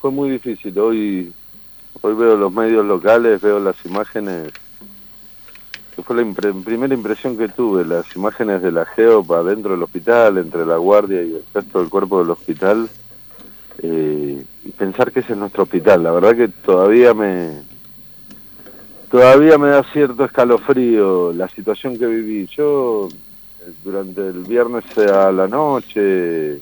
fue muy difícil. Hoy veo los medios locales, veo las imágenes, que fue la primera impresión que tuve, las imágenes de la GEOP adentro del hospital, entre la guardia y el resto del cuerpo del hospital, y pensar que ese es nuestro hospital. La verdad que todavía me da cierto escalofrío la situación que viví. Yo, durante el viernes a la noche,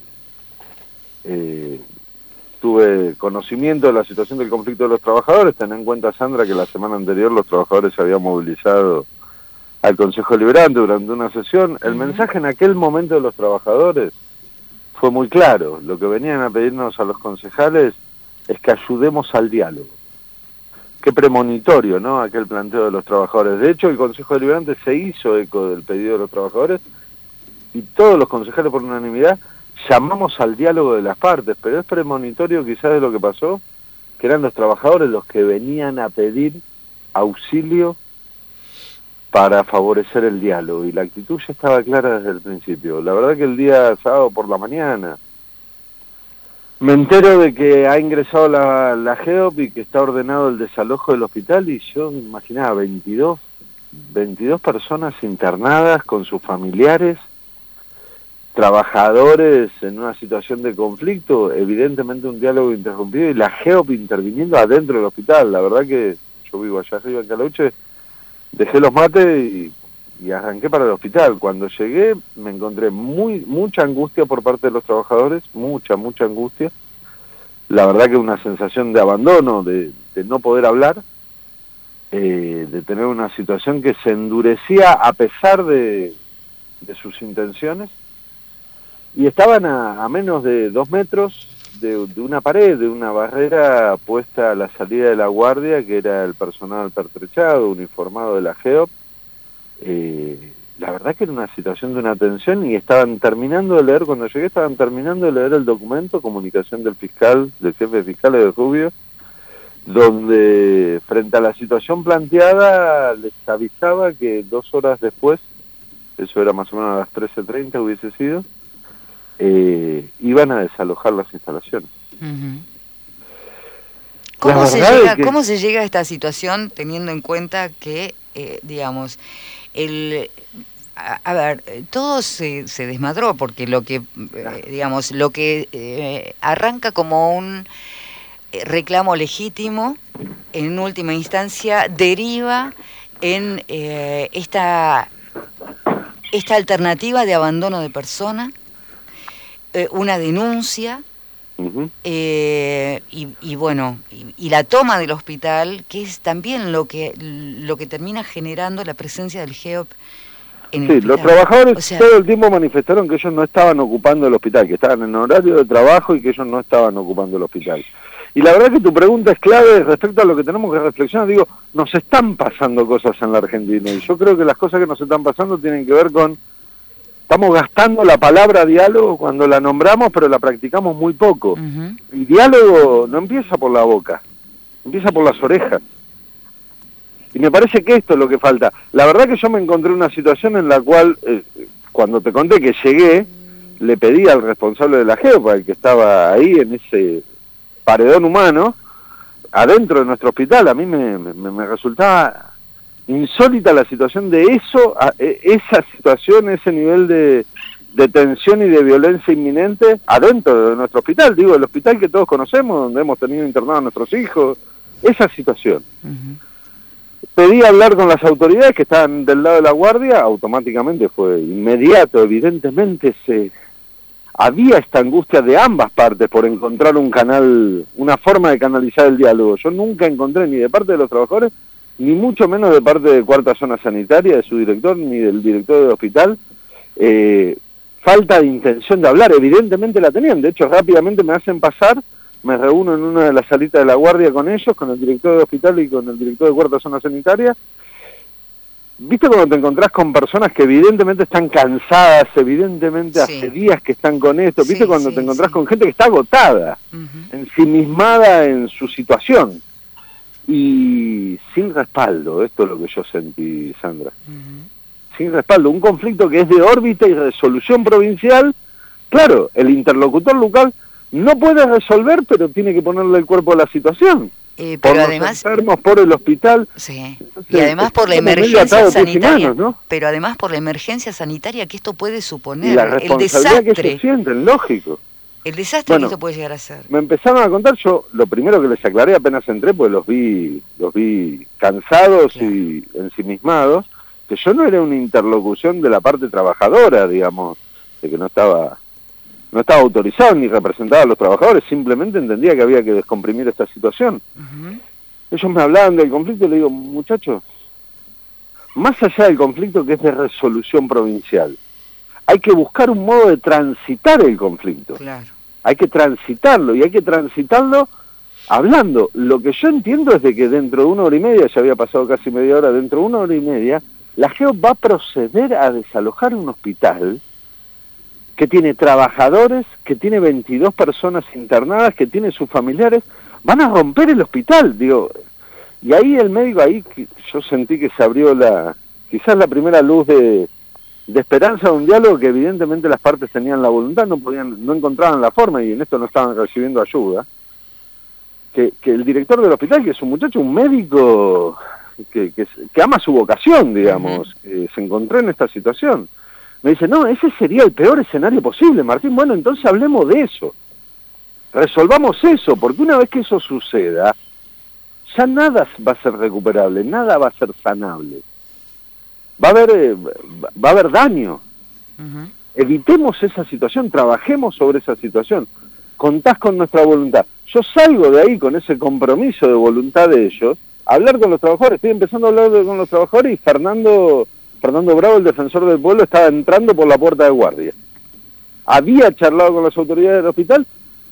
tuve conocimiento de la situación del conflicto de los trabajadores. Ten en cuenta, Sandra, que la semana anterior los trabajadores se habían movilizado al Consejo Deliberante durante una sesión. El mensaje en aquel momento de los trabajadores fue muy claro. Lo que venían a pedirnos a los concejales es que ayudemos al diálogo. Qué premonitorio, ¿no?, aquel planteo de los trabajadores. De hecho, el Consejo Deliberante se hizo eco del pedido de los trabajadores y todos los concejales por unanimidad llamamos al diálogo de las partes, pero es premonitorio quizás de lo que pasó, que eran los trabajadores los que venían a pedir auxilio para favorecer el diálogo, y la actitud ya estaba clara desde el principio. La verdad que el día sábado por la mañana me entero de que ha ingresado la GEOP y que está ordenado el desalojo del hospital, y yo me imaginaba 22 personas internadas con sus familiares, trabajadores en una situación de conflicto, evidentemente un diálogo interrumpido, y la GEOP interviniendo adentro del hospital. La verdad que yo vivo allá arriba en Calauche, dejé los mates y arranqué para el hospital. Cuando llegué me encontré mucha angustia por parte de los trabajadores, mucha angustia. La verdad que una sensación de abandono, de no poder hablar, de tener una situación que se endurecía a pesar de sus intenciones. Y estaban a menos de 2 metros de una pared, de una barrera puesta a la salida de la guardia, que era el personal pertrechado, uniformado de la GEOP. La verdad que era una situación de una tensión, y estaban terminando de leer, cuando llegué estaban terminando de leer el documento, comunicación del fiscal, del jefe de fiscales de Rubio, donde frente a la situación planteada les avisaba que 2 horas después, eso era más o menos a las 13:30 hubiese sido, iban a desalojar las instalaciones. ¿Cómo se llega a esta situación, teniendo en cuenta que, digamos, todo se desmadró, porque lo que, arranca como un reclamo legítimo, en última instancia deriva en esta alternativa de abandono de persona, una denuncia, y la toma del hospital, que es también lo que termina generando la presencia del GEOP en el hospital. Los trabajadores todo el tiempo manifestaron que ellos no estaban ocupando el hospital, que estaban en horario de trabajo y que ellos no estaban ocupando el hospital. Y la verdad que tu pregunta es clave respecto a lo que tenemos que reflexionar. Digo, nos están pasando cosas en la Argentina, y yo creo que las cosas que nos están pasando tienen que ver con: estamos gastando la palabra diálogo cuando la nombramos, pero la practicamos muy poco. Y diálogo no empieza por la boca, empieza por las orejas. Y me parece que esto es lo que falta. La verdad que yo me encontré en una situación en la cual, cuando te conté que llegué, le pedí al responsable de la GEOP, el que estaba ahí en ese paredón humano, adentro de nuestro hospital. A mí me resultaba insólita la situación de eso, esa situación, ese nivel de tensión y de violencia inminente adentro de nuestro hospital. Digo, el hospital que todos conocemos, donde hemos tenido internados a nuestros hijos, esa situación. Pedí hablar con las autoridades que estaban del lado de la guardia, automáticamente fue inmediato. Evidentemente había esta angustia de ambas partes por encontrar un canal, una forma de canalizar el diálogo. Yo nunca encontré, ni de parte de los trabajadores, ni mucho menos de parte de Cuarta Zona Sanitaria, de su director, ni del director del hospital, falta de intención de hablar. Evidentemente la tenían. De hecho, rápidamente me hacen pasar, me reúno en una de las salitas de la guardia con ellos, con el director del hospital y con el director de Cuarta Zona Sanitaria. ¿Viste cuando te encontrás con personas que evidentemente están cansadas, evidentemente hace días que están con esto? ¿Viste cuando te encontrás con gente que está agotada, ensimismada en su situación? Y sin respaldo, esto es lo que yo sentí, Sandra. Sin respaldo, un conflicto que es de órbita y resolución provincial. Claro, el interlocutor local no puede resolver, pero tiene que ponerle el cuerpo a la situación. Pero por además, los enfermos, por el hospital. Sí. Entonces, Y además por la medio emergencia atado de pies y sanitaria, manos, ¿no? pero además por la emergencia sanitaria que esto puede Y suponer, la el responsabilidad que desastre, ellos sienten, lógico. el desastre que Bueno, esto puede llegar a ser. me empezaron a contar, yo lo primero que les aclaré apenas entré, pues los vi cansados Claro. y ensimismados, que yo no era una interlocución de la parte trabajadora, digamos, de que no estaba autorizado ni representaba a los trabajadores, simplemente entendía que había que descomprimir esta situación. Ujú. Ellos me hablaban del conflicto y le digo, muchachos, más allá del conflicto que es de resolución provincial, hay que buscar un modo de transitar el conflicto. Claro. Hay que transitarlo, y hay que transitarlo hablando. Lo que yo entiendo es de que dentro de 1 hora y media, ya había pasado casi media hora, dentro de 1 hora y media, la GEO va a proceder a desalojar un hospital que tiene trabajadores, que tiene 22 personas internadas, que tiene sus familiares, van a romper el hospital, digo. Y ahí el médico, yo sentí que se abrió quizás la primera luz de esperanza de un diálogo que evidentemente las partes tenían la voluntad, no encontraban la forma, y en esto no estaban recibiendo ayuda, que el director del hospital, que es un muchacho, un médico que ama su vocación, digamos, se encontró en esta situación. Me dice, no, ese sería el peor escenario posible, Martín. Bueno, entonces hablemos de eso. Resolvamos eso, porque una vez que eso suceda, ya nada va a ser recuperable, nada va a ser sanable. Va a haber daño. Ujú. Evitemos esa situación, trabajemos sobre esa situación. Contás con nuestra voluntad. Yo salgo de ahí con ese compromiso de voluntad de ellos, a hablar con los trabajadores. Estoy empezando a hablar con los trabajadores y Fernando Bravo, el defensor del pueblo, estaba entrando por la puerta de guardia. Había charlado con las autoridades del hospital.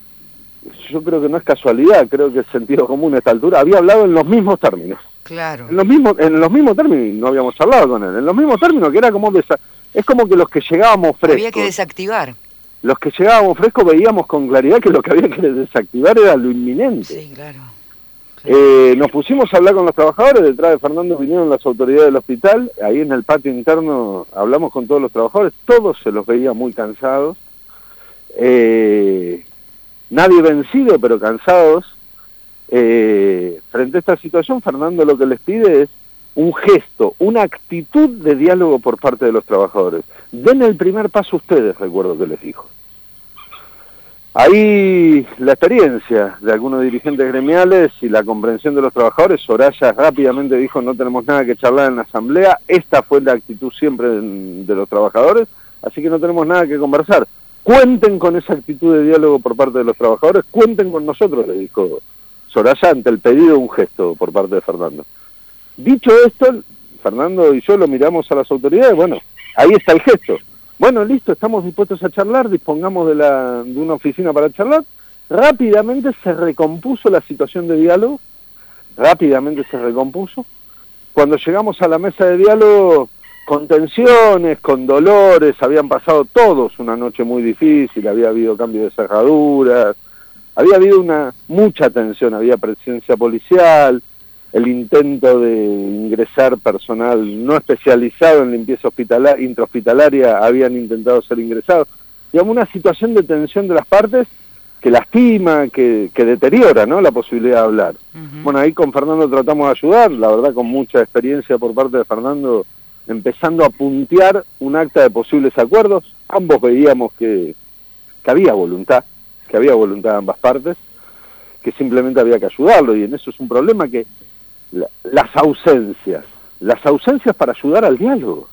Yo creo que no es casualidad, creo que es sentido común a esta altura. Había hablado en los mismos términos. Claro. En los mismos términos, y no habíamos hablado con él. En los mismos términos, que era como es como que los que llegábamos frescos. Había que desactivar. Los que llegábamos frescos veíamos con claridad que lo que había que desactivar era lo inminente. Sí, claro. Nos pusimos a hablar con los trabajadores, detrás de Fernando vinieron las autoridades del hospital, ahí en el patio interno hablamos con todos los trabajadores, todos se los veía muy cansados, nadie vencido, pero cansados. Frente a esta situación, Fernando lo que les pide es un gesto, una actitud de diálogo por parte de los trabajadores. Den el primer paso ustedes, recuerdo que les dijo. Ahí la experiencia de algunos dirigentes gremiales y la comprensión de los trabajadores. Soraya rápidamente dijo, no tenemos nada que charlar en la asamblea. Esta fue la actitud siempre de los trabajadores, así que no tenemos nada que conversar. Cuenten con esa actitud de diálogo por parte de los trabajadores, cuenten con nosotros, le dijo Soraya ante el pedido de un gesto por parte de Fernando. Dicho esto, Fernando y yo lo miramos a las autoridades, bueno, ahí está el gesto. Bueno, listo, estamos dispuestos a charlar, dispongamos de una oficina para charlar. Rápidamente se recompuso la situación de diálogo, rápidamente se recompuso. Cuando llegamos a la mesa de diálogo, con tensiones, con dolores, habían pasado todos una noche muy difícil, había habido cambio de cerraduras, había habido mucha tensión, había presencia policial, el intento de ingresar personal no especializado en limpieza intrahospitalaria habían intentado ser ingresados. Digamos, una situación de tensión de las partes que lastima, que deteriora, ¿no?, la posibilidad de hablar. Bueno, ahí con Fernando tratamos de ayudar, la verdad con mucha experiencia por parte de Fernando, empezando a puntear un acta de posibles acuerdos. Ambos veíamos que había voluntad de ambas partes, que simplemente había que ayudarlo, y en eso es un problema que las ausencias para ayudar al diálogo.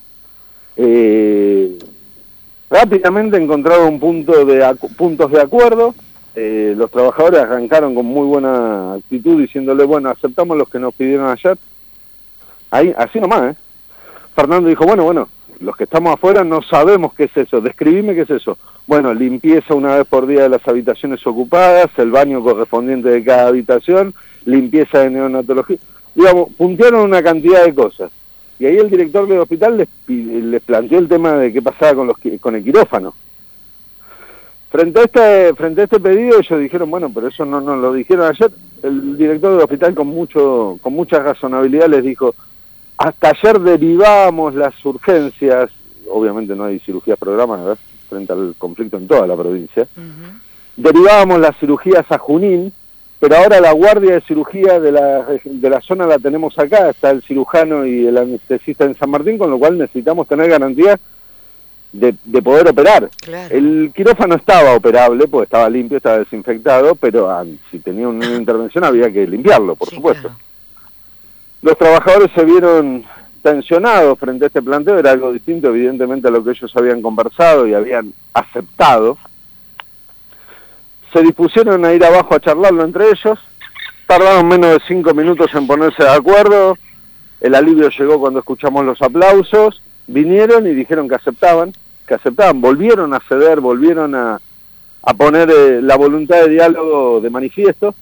Rápidamente encontraron puntos de acuerdo, los trabajadores arrancaron con muy buena actitud diciéndole, bueno, aceptamos los que nos pidieron ayer, ahí, así nomás, Fernando dijo, bueno, los que estamos afuera no sabemos qué es eso, describime qué es eso. Bueno, limpieza una vez por día de las habitaciones ocupadas, el baño correspondiente de cada habitación, limpieza de neonatología, digamos, puntearon una cantidad de cosas. Y ahí el director del hospital les planteó el tema de qué pasaba con el quirófano. Frente a este pedido ellos dijeron, bueno, pero eso no nos lo dijeron ayer. El director del hospital con mucha razonabilidad les dijo, hasta ayer derivamos las urgencias, obviamente no hay cirugías programadas frente al conflicto en toda la provincia, derivábamos las cirugías a Junín, pero ahora la guardia de cirugía de la zona la tenemos acá, está el cirujano y el anestesista en San Martín, con lo cual necesitamos tener garantía de poder operar. Claro. El quirófano estaba operable, pues estaba limpio, estaba desinfectado, pero si tenía una intervención había que limpiarlo, por supuesto. Claro. Los trabajadores se vieron tensionados frente a este planteo, era algo distinto evidentemente a lo que ellos habían conversado y habían aceptado. Se dispusieron a ir abajo a charlarlo entre ellos, tardaron menos de 5 minutos en ponerse de acuerdo, el alivio llegó cuando escuchamos los aplausos, vinieron y dijeron que aceptaban, volvieron a ceder, volvieron a poner la voluntad de diálogo de manifiesto.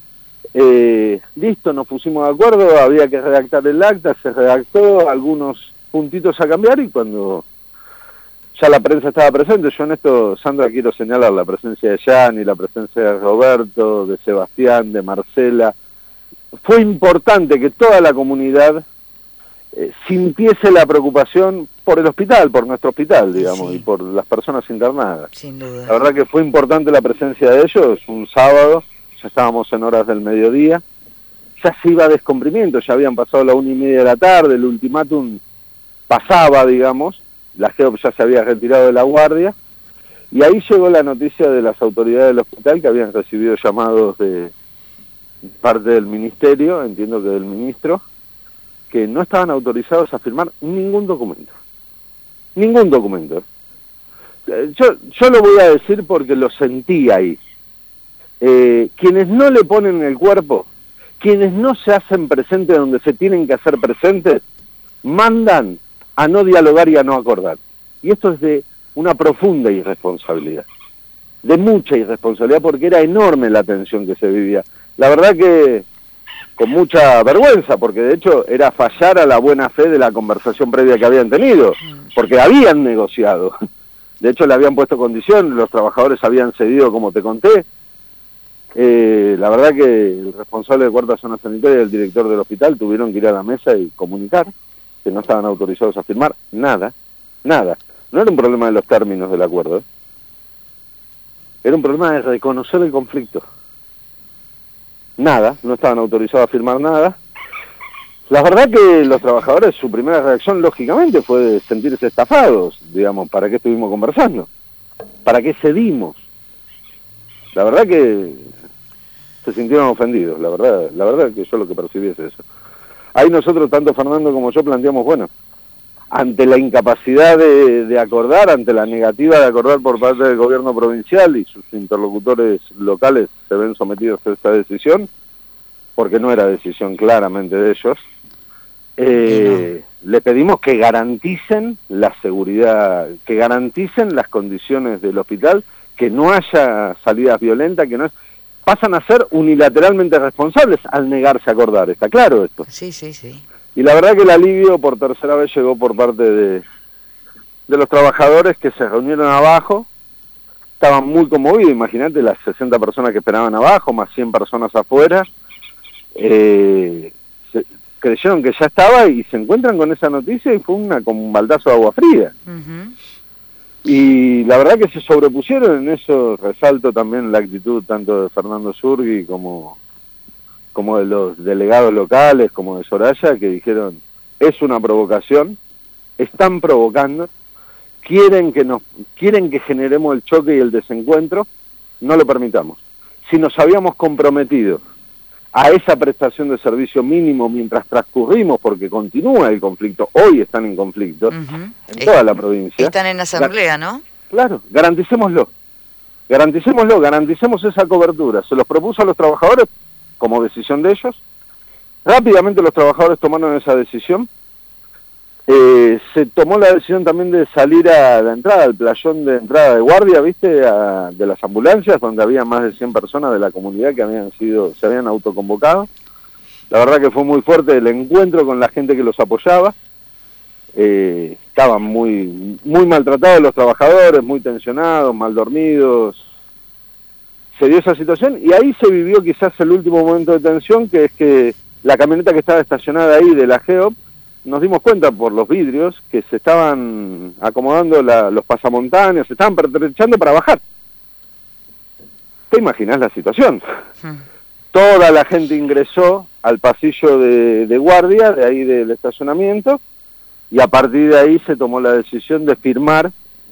Listo, nos pusimos de acuerdo, había que redactar el acta, se redactó, algunos puntitos a cambiar y cuando ya la prensa estaba presente, yo en esto, Sandra, quiero señalar la presencia de Gianni, la presencia de Roberto, de Sebastián, de Marcela. Fue importante que toda la comunidad sintiese la preocupación por el hospital, por nuestro hospital, digamos, sí, y por las personas internadas. Sin duda. La verdad que fue importante la presencia de ellos, un sábado, ya estábamos en horas del mediodía, ya se iba a descomprimiento, ya habían pasado la 1:30 de la tarde, el ultimátum pasaba, digamos, la GEOP ya se había retirado de la guardia, y ahí llegó la noticia de las autoridades del hospital que habían recibido llamados de parte del ministerio, entiendo que del ministro, que no estaban autorizados a firmar ningún documento. Ningún documento. Yo lo voy a decir porque lo sentí ahí. Quienes no le ponen el cuerpo, quienes no se hacen presentes donde se tienen que hacer presentes, mandan a no dialogar y a no acordar. Y esto es de una profunda irresponsabilidad. De mucha irresponsabilidad porque era enorme la tensión que se vivía. La verdad que con mucha vergüenza, porque de hecho era fallar a la buena fe de la conversación previa que habían tenido, porque habían negociado. De hecho le habían puesto condiciones, los trabajadores habían cedido como te conté. La verdad que el responsable de Cuarta Zona Sanitaria y el director del hospital tuvieron que ir a la mesa y comunicar que no estaban autorizados a firmar nada, nada. No era un problema de los términos del acuerdo, era un problema de reconocer el conflicto. Nada, no estaban autorizados a firmar nada. La verdad que los trabajadores, su primera reacción, lógicamente, fue de sentirse estafados, digamos, ¿para qué estuvimos conversando? ¿Para qué cedimos? La verdad que se sintieron ofendidos, la verdad que yo lo que percibí es eso. Ahí nosotros, tanto Fernando como yo, planteamos, bueno, ante la incapacidad de acordar, ante la negativa de acordar por parte del gobierno provincial y sus interlocutores locales se ven sometidos a esta decisión, porque no era decisión claramente de ellos, le pedimos que garanticen la seguridad, que garanticen las condiciones del hospital, que no haya salidas violentas, que no pasan a ser unilateralmente responsables al negarse a acordar, ¿está claro esto? Sí, sí, sí. Y la verdad que el alivio por tercera vez llegó por parte de los trabajadores que se reunieron abajo, estaban muy conmovidos, imagínate las 60 personas que esperaban abajo, más 100 personas afuera, creyeron que ya estaba y se encuentran con esa noticia y fue como un baldazo de agua fría. Y la verdad que se sobrepusieron en eso, resalto también la actitud tanto de Fernando Zurgui como de los delegados locales, como de Soraya, que dijeron, es una provocación, están provocando, quieren que generemos el choque y el desencuentro, no lo permitamos. Si nos habíamos comprometido a esa prestación de servicio mínimo mientras transcurrimos, porque continúa el conflicto, hoy están en conflicto, en toda la provincia. Están en asamblea, ¿no? Claro, garanticemos esa cobertura. Se los propuso a los trabajadores como decisión de ellos. Rápidamente los trabajadores tomaron esa decisión. Se tomó la decisión también de salir a la entrada, al playón de entrada de guardia, ¿viste? De las ambulancias, donde había más de 100 personas de la comunidad que se habían autoconvocado. La verdad que fue muy fuerte el encuentro con la gente que los apoyaba. Estaban muy maltratados los trabajadores, muy tensionados, mal dormidos. Se dio esa situación y ahí se vivió quizás el último momento de tensión, que es que la camioneta que estaba estacionada ahí de la GEOP, nos dimos cuenta por los vidrios que se estaban acomodando los pasamontáneos, se estaban pertrechando para bajar. te imaginás la situación. Hmm. Toda la gente ingresó al pasillo de guardia, de ahí del estacionamiento, y a partir de ahí se tomó la decisión de firmar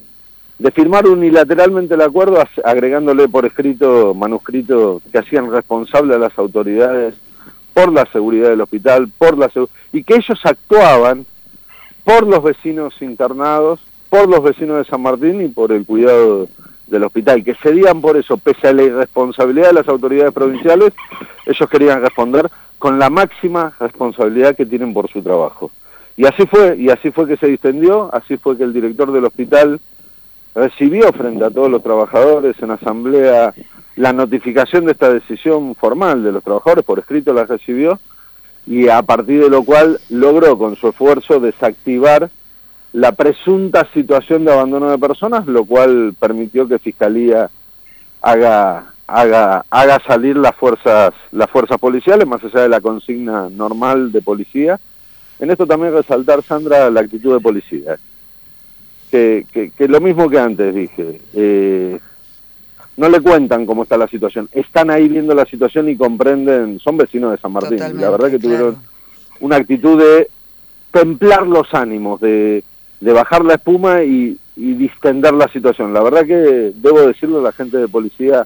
unilateralmente el acuerdo, agregándole por escrito, manuscrito, que hacían responsable a las autoridades por la seguridad del hospital, y que ellos actuaban por los vecinos internados, por los vecinos de San Martín y por el cuidado del hospital, que cedían por eso, pese a la irresponsabilidad de las autoridades provinciales, ellos querían responder con la máxima responsabilidad que tienen por su trabajo. Y así fue que se distendió, así fue que el director del hospital recibió frente a todos los trabajadores en asamblea la notificación de esta decisión formal de los trabajadores, por escrito la recibió, y a partir de lo cual logró con su esfuerzo desactivar la presunta situación de abandono de personas, lo cual permitió que Fiscalía haga salir las fuerzas policiales, más allá de la consigna normal de policía. En esto también resaltar, Sandra, la actitud de policía, que lo mismo que antes dije, no le cuentan cómo está la situación, están ahí viendo la situación y comprenden, son vecinos de San Martín, Totalmente, la verdad que tuvieron claro. una actitud de templar los ánimos, de bajar la espuma y distender la situación. La verdad que, debo decirlo, la gente de policía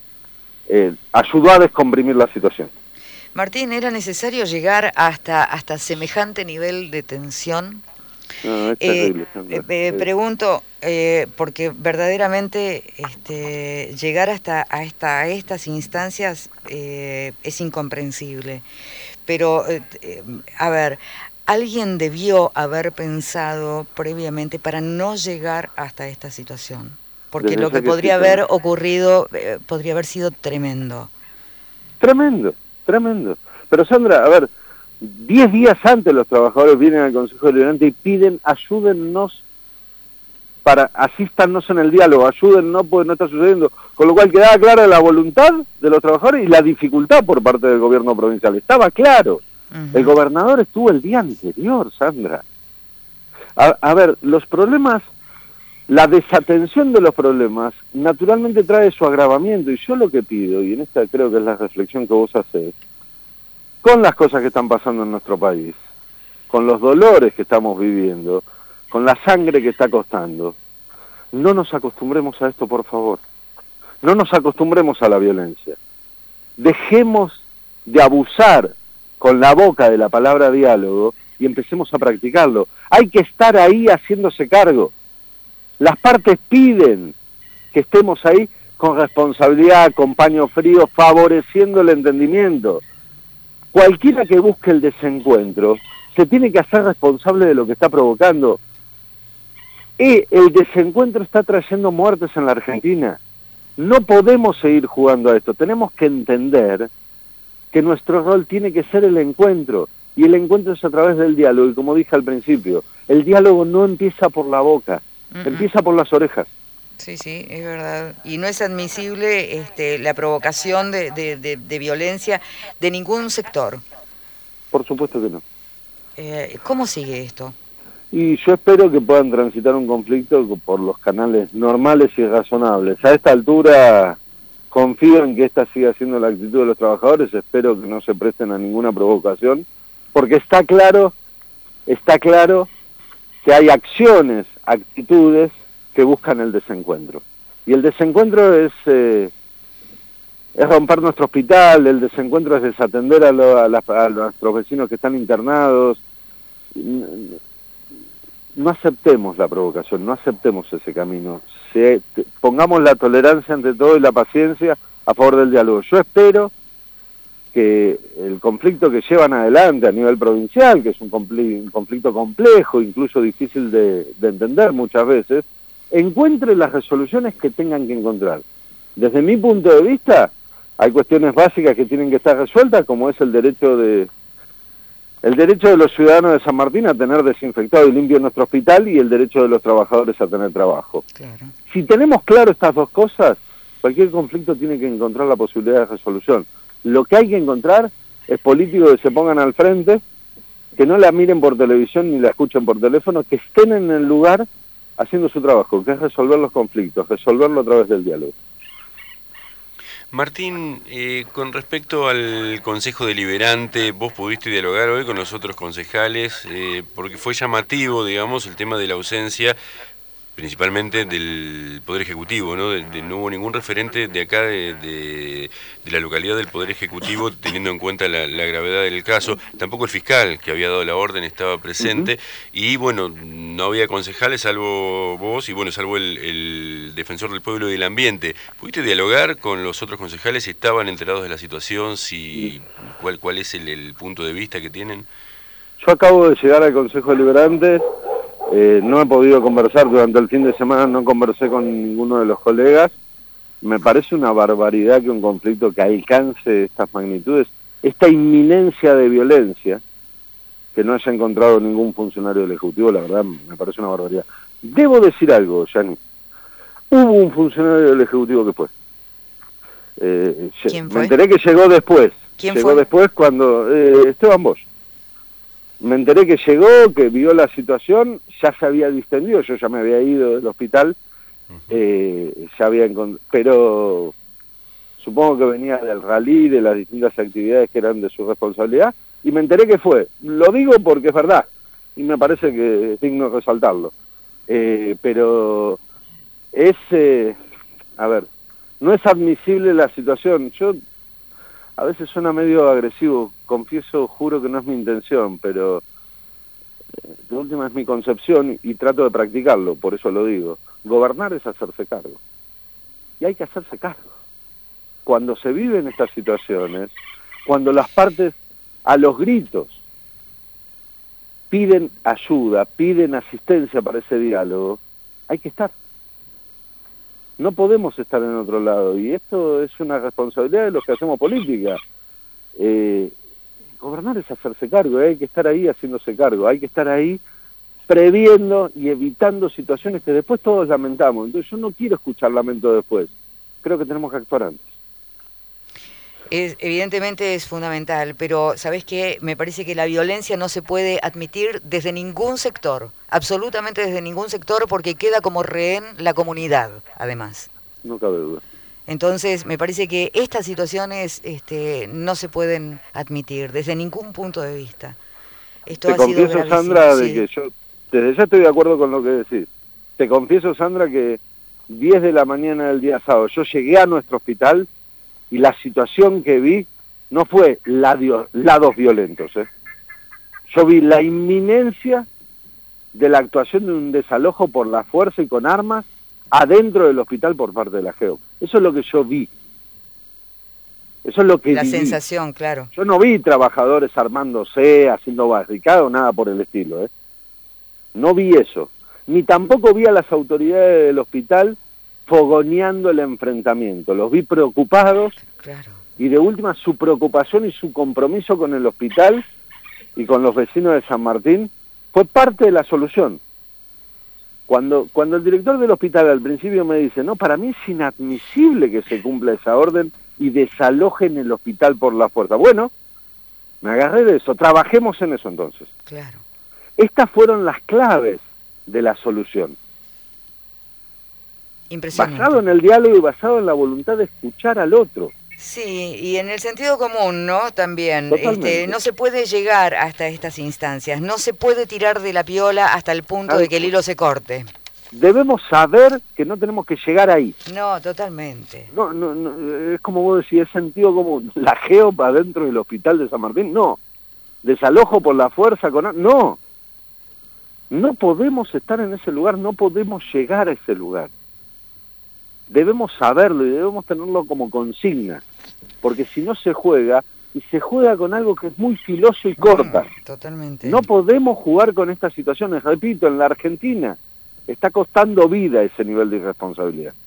ayudó a descomprimir la situación. Martín, ¿era necesario llegar hasta semejante nivel de tensión? No, es terrible, Pregunto, porque verdaderamente llegar hasta estas instancias es incomprensible. Pero, a ver, alguien debió haber pensado previamente para no llegar hasta esta situación. Porque Desde lo que esa podría sí, haber ocurrido podría haber sido tremendo. Tremendo. Pero Sandra, a ver, 10 días antes los trabajadores vienen al Consejo Deliberante y piden ayúdennos, asístanos en el diálogo, ayúdennos porque no está sucediendo. Con lo cual quedaba clara la voluntad de los trabajadores y la dificultad por parte del gobierno provincial. Estaba claro. Uh-huh. El gobernador estuvo el día anterior, Sandra. A ver, los problemas, la desatención de los problemas, naturalmente trae su agravamiento. Y yo lo que pido, y en esta creo que es la reflexión que vos hacés, con las cosas que están pasando en nuestro país, con los dolores que estamos viviendo, con la sangre que está costando, no nos acostumbremos a esto, por favor. No nos acostumbremos a la violencia. Dejemos de abusar con la boca de la palabra diálogo y empecemos a practicarlo. Hay que estar ahí haciéndose cargo. Las partes piden que estemos ahí con responsabilidad, con paño frío, favoreciendo el entendimiento. Cualquiera que busque el desencuentro se tiene que hacer responsable de lo que está provocando. El desencuentro está trayendo muertes en la Argentina. No podemos seguir jugando a esto. Tenemos que entender que nuestro rol tiene que ser el encuentro. Y el encuentro es a través del diálogo. Y como dije al principio, el diálogo no empieza por la boca, empieza por las orejas. Sí, sí, es verdad. Y no es admisible la provocación de violencia de ningún sector. Por supuesto que no. ¿Cómo sigue esto? Y yo espero que puedan transitar un conflicto por los canales normales y razonables. A esta altura confío en que esta siga siendo la actitud de los trabajadores, espero que no se presten a ninguna provocación, porque está claro que hay acciones, actitudes que buscan el desencuentro. Y el desencuentro es romper nuestro hospital, el desencuentro es desatender a nuestros vecinos que están internados. No aceptemos la provocación, no aceptemos ese camino. Pongamos la tolerancia ante todo y la paciencia a favor del diálogo. Yo espero que el conflicto que llevan adelante a nivel provincial, que es un conflicto complejo, incluso difícil de entender muchas veces, encuentre las resoluciones que tengan que encontrar. Desde mi punto de vista, hay cuestiones básicas que tienen que estar resueltas, como es el derecho de los ciudadanos de San Martín a tener desinfectado y limpio nuestro hospital y el derecho de los trabajadores a tener trabajo. Claro. Si tenemos claro estas dos cosas, cualquier conflicto tiene que encontrar la posibilidad de resolución. Lo que hay que encontrar es políticos que se pongan al frente, que no la miren por televisión ni la escuchen por teléfono, que estén en el lugar haciendo su trabajo, que es resolver los conflictos, resolverlo a través del diálogo. Martín, con respecto al Consejo Deliberante, vos pudiste dialogar hoy con los otros concejales, porque fue llamativo, digamos, el tema de la ausencia, principalmente del Poder Ejecutivo, ¿no? No hubo ningún referente de acá, de la localidad del Poder Ejecutivo, teniendo en cuenta la gravedad del caso. Tampoco el fiscal, que había dado la orden, estaba presente. Y bueno, no había concejales, salvo vos, y bueno, salvo el defensor del pueblo y del ambiente. ¿Pudiste dialogar con los otros concejales si estaban enterados de la situación, si cuál es el punto de vista que tienen? Yo acabo de llegar al Consejo Deliberante. No he podido conversar durante el fin de semana, no conversé con ninguno de los colegas. Me parece una barbaridad que un conflicto que alcance estas magnitudes, esta inminencia de violencia, que no haya encontrado ningún funcionario del Ejecutivo, la verdad me parece una barbaridad. Debo decir algo, Yani. Hubo un funcionario del Ejecutivo que fue. ¿Quién fue? Me enteré que llegó después. ¿Quién llegó fue? Después cuando... Esteban Bosch. Me enteré que llegó, que vio la situación, ya se había distendido, yo ya me había ido del hospital, ya había pero supongo que venía del rally, de las distintas actividades que eran de su responsabilidad, y me enteré que fue. Lo digo porque es verdad, y me parece que es digno resaltarlo. Pero es, a ver, no es admisible la situación. Yo a veces suena medio agresivo, confieso, juro que no es mi intención, pero de última es mi concepción y trato de practicarlo, por eso lo digo. Gobernar es hacerse cargo. Y hay que hacerse cargo. Cuando se viven estas situaciones, cuando las partes a los gritos piden ayuda, piden asistencia para ese diálogo, hay que estar. No podemos estar en otro lado, y esto es una responsabilidad de los que hacemos política. Gobernar es hacerse cargo, hay que estar ahí haciéndose cargo, hay que estar ahí previendo y evitando situaciones que después todos lamentamos. Entonces yo no quiero escuchar lamento después, creo que tenemos que actuar antes. Evidentemente es fundamental, pero ¿sabés qué? Me parece que la violencia no se puede admitir desde ningún sector, absolutamente desde ningún sector, porque queda como rehén la comunidad, además. No cabe duda. Entonces, me parece que estas situaciones no se pueden admitir desde ningún punto de vista. Esto Te confieso, Sandra, de que yo desde ya estoy de acuerdo con lo que decís. Te confieso, Sandra, que 10 de la mañana del día sábado yo llegué a nuestro hospital y la situación que vi no fue lados violentos. Yo vi la inminencia de la actuación de un desalojo por la fuerza y con armas adentro del hospital por parte de la GEOP. Eso es lo que yo vi. Eso es lo que la viví. Sensación, claro. Yo no vi trabajadores armándose, haciendo barricadas, nada por el estilo. No vi eso. Ni tampoco vi a las autoridades del hospital fogoneando el enfrentamiento. Los vi preocupados, claro. Y de última su preocupación y su compromiso con el hospital y con los vecinos de San Martín fue parte de la solución. Cuando el director del hospital al principio me dice, no, para mí es inadmisible que se cumpla esa orden y desalojen el hospital por la fuerza. Bueno, me agarré de eso, trabajemos en eso entonces. Claro. Estas fueron las claves de la solución. Impresionante. Basado en el diálogo y basado en la voluntad de escuchar al otro. Sí, y en el sentido común, ¿no? También, Totalmente. no se puede llegar hasta estas instancias, no se puede tirar de la piola hasta el punto de que el hilo se corte. Debemos saber que no tenemos que llegar ahí. No, totalmente. No, es como vos decís, es sentido común. La GEOP adentro del hospital de San Martín, no. Desalojo por la fuerza, no. No podemos estar en ese lugar, no podemos llegar a ese lugar. Debemos saberlo y debemos tenerlo como consigna, porque si no se juega, y se juega con algo que es muy filoso y corta. Totalmente. No podemos jugar con estas situaciones. Repito, en la Argentina está costando vida ese nivel de irresponsabilidad.